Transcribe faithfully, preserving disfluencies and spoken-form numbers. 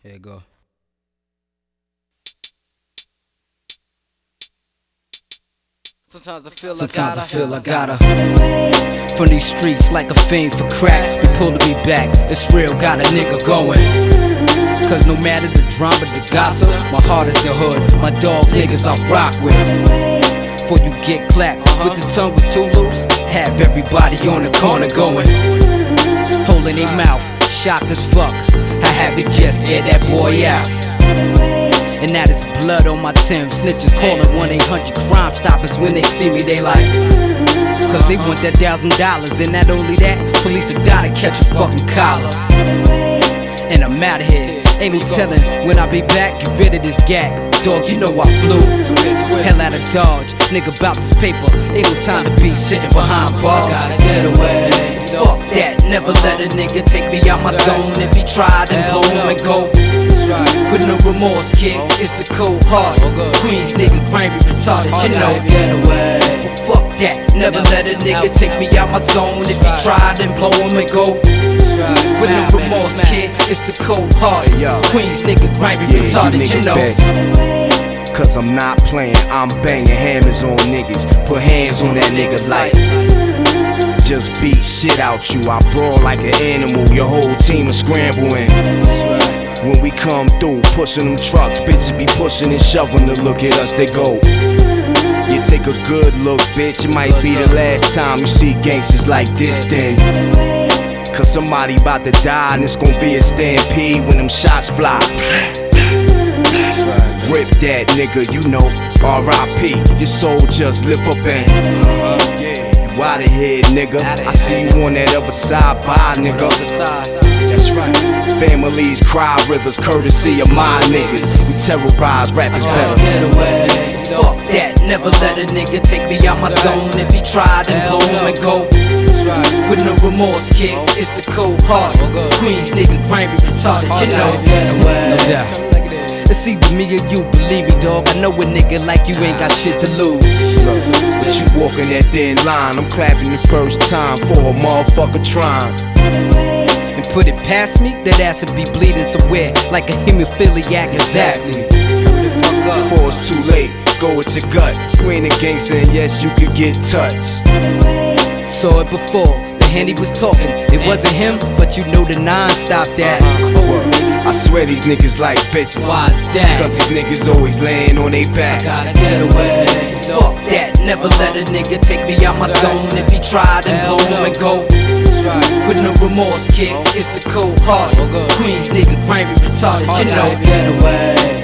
Here you go. Sometimes I feel like Sometimes I, I feel I gotta from these streets like a fiend for crack. Be pulling me back, it's real, got a nigga going. Cause no matter the drama, the gossip, my heart is the hood, my dogs, niggas I rock with. Before you get clapped with the tongue with two loops, have everybody on the corner going, holding their mouth, shocked as fuck. I have it just air that boy out. And now there's blood on my Timbs. Snitches calling one eight hundred Crime Stoppers. When they see me they like, cause they want that thousand dollars. And not only that, police will die to catch a fucking collar. And I'm outta here, ain't no telling when I be back. Get rid of this gag, dog, you know I flew hell out of Dodge, nigga bout this paper. Ain't no time to be sitting behind bars. Gotta get away, fuck that. Never let a nigga take me out my zone. If he tried, then blow him and go. With no remorse, kid, it's the cold heart. Queens nigga, grimy, retarded, you know. Get away, well, fuck that. Never let a nigga take me out my zone. If he tried, then blow him and go. With no remorse, kid, it's the cold heart. Queens nigga, grimy, retarded, you know. Cause I'm not playing, I'm banging hammers on niggas. Put hands on that nigga like just beat shit out you. I brawl like an animal, your whole team is scrambling. When we come through, pushing them trucks, bitches be pushing and shoving to look at us, they go. You take a good look, bitch, it might be the last time you see gangsters like this then. Cause somebody about to die and it's gonna be a stampede when them shots fly. Rip that nigga, you know, R I P, your soul just lift up and you outta here, nigga. I see you on that other side, bye, nigga. That's right. Families cry rivers, courtesy of my niggas. We terrorize rappers better. Get away, fuck that. Never let a nigga take me out my zone. If he tried, then blow him and go. With no remorse, kid, it's the cold heart. Queens nigga, grimy, retarded, you know. No doubt. It's either me or you, believe me, dog. I know a nigga like you ain't got shit to lose. Look, but you walking that thin line. I'm clapping the first time for a motherfucker trying. And put it past me, that ass would be bleeding somewhere like a hemophiliac, exactly. Before it's too late, go with your gut. You ain't a gangster and yes, you could get touched. Saw it before, the Henny was talking. It wasn't him, but you know the nine stopped that. I swear these niggas like bitches. Why's that? Cause these niggas always laying on they back. I gotta get away, fuck that. Never let a nigga take me out my zone. If he tried, then blow him and go. With no remorse, kid, it's the cold heart. Queens nigga, grimy, retarded, you know. Get away.